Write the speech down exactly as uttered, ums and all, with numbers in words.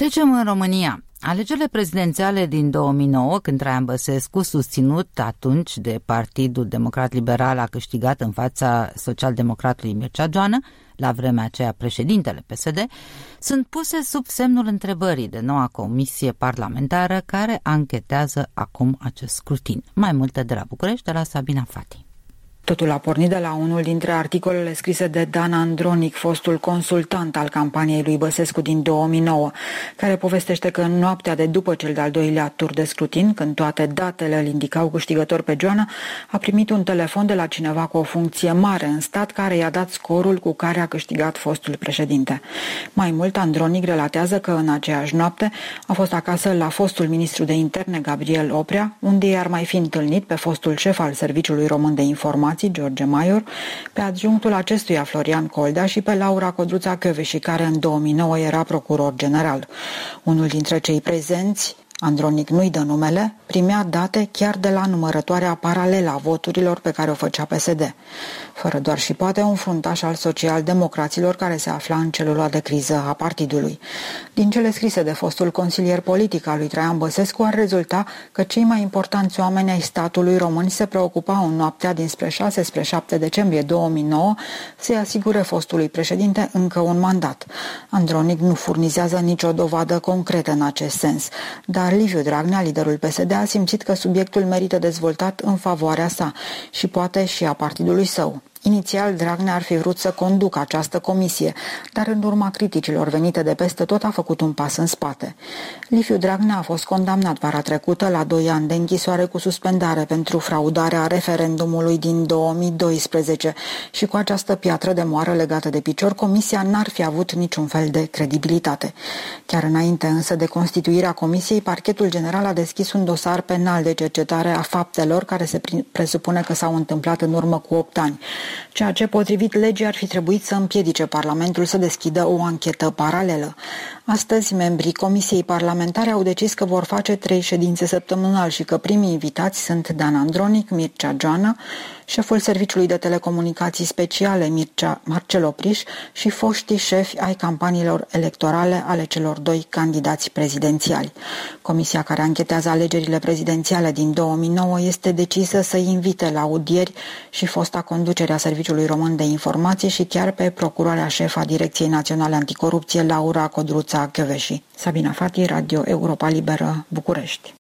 Trecem în România. Alegerile prezidențiale din două mii nouă, când Traian Băsescu, susținut atunci de Partidul Democrat Liberal, a câștigat în fața social-democratului Mircea Joană, la vremea aceea președintele P S D, sunt puse sub semnul întrebării de noua comisie parlamentară care anchetează acum acest scrutin. Mai multe de la București, de la Sabina Fati. Totul a pornit de la unul dintre articolele scrise de Dan Andronic, fostul consultant al campaniei lui Băsescu din două mii nouă, care povestește că în noaptea de după cel de-al doilea tur de scrutin, când toate datele îl indicau câștigător pe Joană, a primit un telefon de la cineva cu o funcție mare în stat care i-a dat scorul cu care a câștigat fostul președinte. Mai mult, Andronic relatează că în aceeași noapte a fost acasă la fostul ministru de interne Gabriel Oprea, unde i-ar mai fi întâlnit pe fostul șef al Serviciului Român de Informații, George Maior, pe adjunctul acestuia Florian Coldea și pe Laura Codruța-Kövesi, care în două mii nouă era procuror general. Unul dintre cei prezenți, Andronic nu-i dă numele, primea date chiar de la numărătoarea paralelă a voturilor pe care o făcea P S D. Fără doar și poate un fruntaș al social-democraților care se afla în celula de criză a partidului. Din cele scrise de fostul consilier politic al lui Traian Băsescu ar rezulta că cei mai importanți oameni ai statului român se preocupau în noaptea dinspre șase spre șapte decembrie două mii nouă să-i asigure fostului președinte încă un mandat. Andronic nu furnizează nicio dovadă concretă în acest sens, dar Liviu Dragnea, liderul P S D, a simțit că subiectul merită dezvoltat în favoarea sa și poate și a partidului său. Inițial, Dragnea ar fi vrut să conducă această comisie, dar în urma criticilor venite de peste tot a făcut un pas în spate. Liviu Dragnea a fost condamnat vara trecută la doi ani de închisoare cu suspendare pentru fraudarea referendumului din două mii doisprezece și cu această piatră de moară legată de picior, comisia n-ar fi avut niciun fel de credibilitate. Chiar înainte însă de constituirea comisiei, Parchetul General a deschis un dosar penal de cercetare a faptelor care se presupune că s-au întâmplat în urmă cu opt ani. Ceea ce, potrivit legii, ar fi trebuit să împiedice Parlamentul să deschidă o anchetă paralelă. Astăzi, membrii Comisiei Parlamentare au decis că vor face trei ședințe săptămânal și că primii invitați sunt Dan Andronic, Mircea Joană, șeful Serviciului de Telecomunicații Speciale Mircea Marcel Opriș și foștii șefi ai campaniilor electorale ale celor doi candidați prezidențiali. Comisia care anchetează alegerile prezidențiale din două mii nouă este decisă să invite la audieri și fosta conducere a Serviciului Român de Informații și chiar pe procuroarea șefă a Direcției Naționale Anticorupție, Laura Codruța-Kövesi. Sabina Fati, Radio Europa Liberă, București.